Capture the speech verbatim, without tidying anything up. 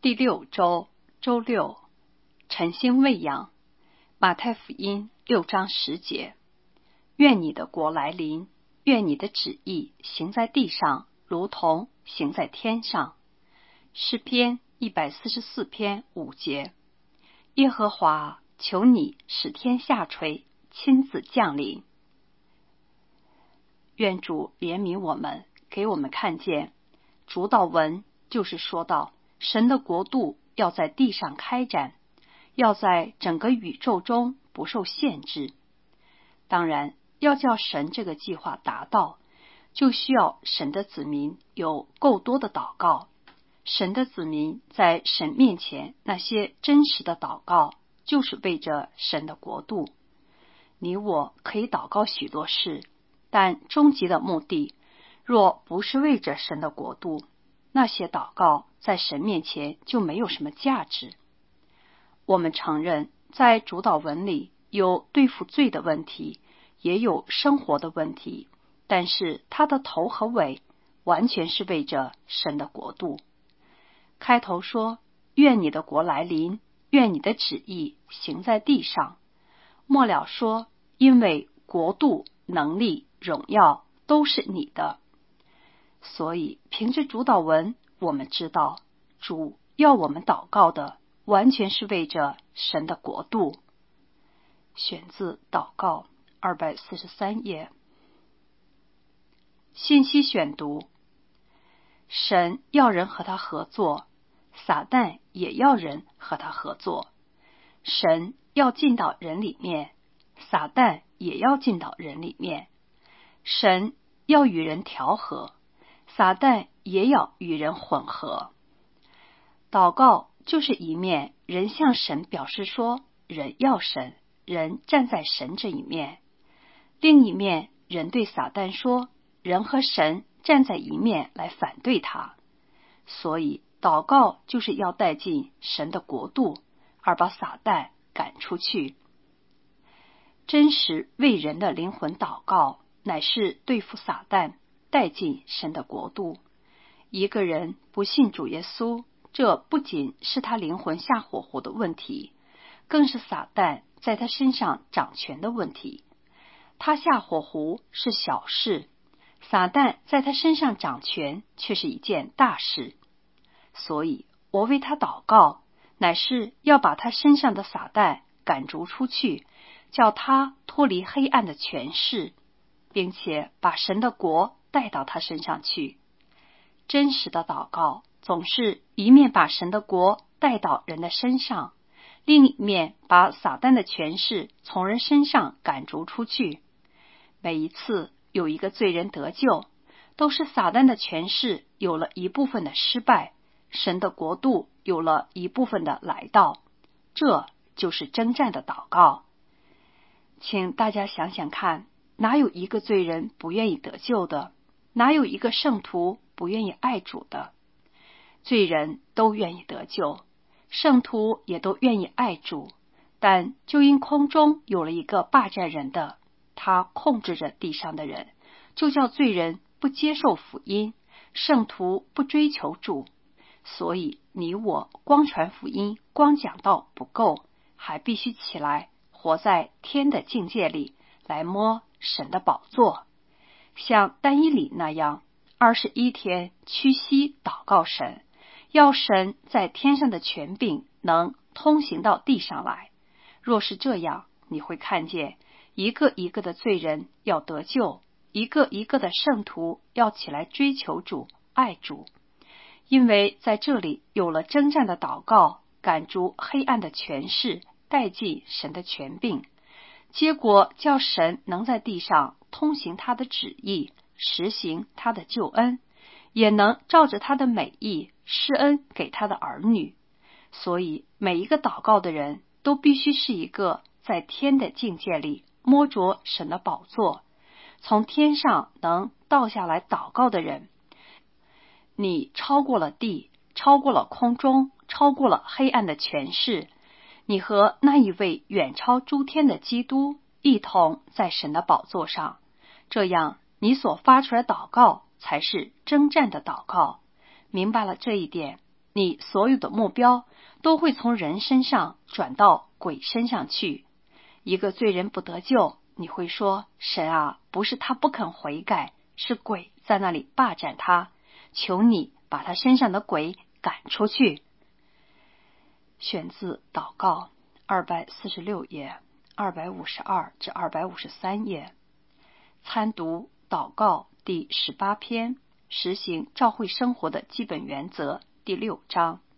第六周周六，晨星喂养。马太福音六章十节，愿你的国来临，愿你的旨意行在地上，如同行在天上。诗篇一百四十四篇五节，耶和华，求你使天下垂，亲自降临。愿主怜悯我们，给我们看见主祷文就是说到神的国度要在地上开展，要在整个宇宙中不受限制。当然，要叫神这个计划达到，就需要神的子民有够多的祷告。神的子民在神面前那些真实的祷告，就是为着神的国度。你我可以祷告许多事，但终极的目的若不是为着神的国度，那些祷告在神面前就没有什么价值。我们承认在主祷文里有对付罪的问题，也有生活的问题，但是它的头和尾完全是为着神的国度。开头说，愿你的国来临，愿你的旨意行在地上。末了说，因为国度、能力、荣耀都是你的。所以凭着主祷文，我们知道主要我们祷告的完全是为着神的国度。选自祷告二百四十三页。信息选读：神要人和他合作，撒旦也要人和他合作。神要进到人里面，撒旦也要进到人里面。神要与人调和，撒旦也要与人混合。祷告就是一面人向神表示说人要神，人站在神这一面；另一面人对撒旦说人和神站在一面来反对他。所以祷告就是要带进神的国度，而把撒旦赶出去。真实为人的灵魂祷告，乃是对付撒旦，带进神的国度。一个人不信主耶稣，这不仅是他灵魂下火湖的问题，更是撒旦在他身上掌权的问题。他下火湖是小事，撒旦在他身上掌权却是一件大事。所以我为他祷告，乃是要把他身上的撒旦赶逐出去，叫他脱离黑暗的权势，并且把神的国带到他身上去。真实的祷告总是一面把神的国带到人的身上，另一面把撒旦的权势从人身上赶逐出去。每一次有一个罪人得救，都是撒旦的权势有了一部分的失败，神的国度有了一部分的来到。这就是征战的祷告。请大家想想看，哪有一个罪人不愿意得救的？哪有一个圣徒不愿意爱主的？罪人都愿意得救，圣徒也都愿意爱主，但就因空中有了一个霸占人的，他控制着地上的人，就叫罪人不接受福音，圣徒不追求主。所以你我光传福音，光讲道不够，还必须起来活在天的境界里，来摸神的宝座。像但以理那样，二十一天屈膝祷告神，要神在天上的权柄能通行到地上来。若是这样，你会看见一个一个的罪人要得救，一个一个的圣徒要起来追求主、爱主。因为在这里有了征战的祷告，赶逐黑暗的权势，带进神的权柄，结果叫神能在地上通行他的旨意，实行他的救恩，也能照着他的美意施恩给他的儿女。所以每一个祷告的人都必须是一个在天的境界里摸着神的宝座，从天上能倒下来祷告的人。你超过了地，超过了空中，超过了黑暗的权势，你和那一位远超诸天的基督一同在神的宝座上。这样你所发出来祷告才是征战的祷告。明白了这一点， 你所有的目标都会从人身上转到鬼身上去。一个罪人不得救，你会说，神啊，不是他不肯悔改，是鬼在那里霸占他，求你把他身上的鬼赶出去。选自祷告二百四十六页、二百五十二至二百五十三页。参读祷告第十八篇，实行教会生活的基本原则第六章。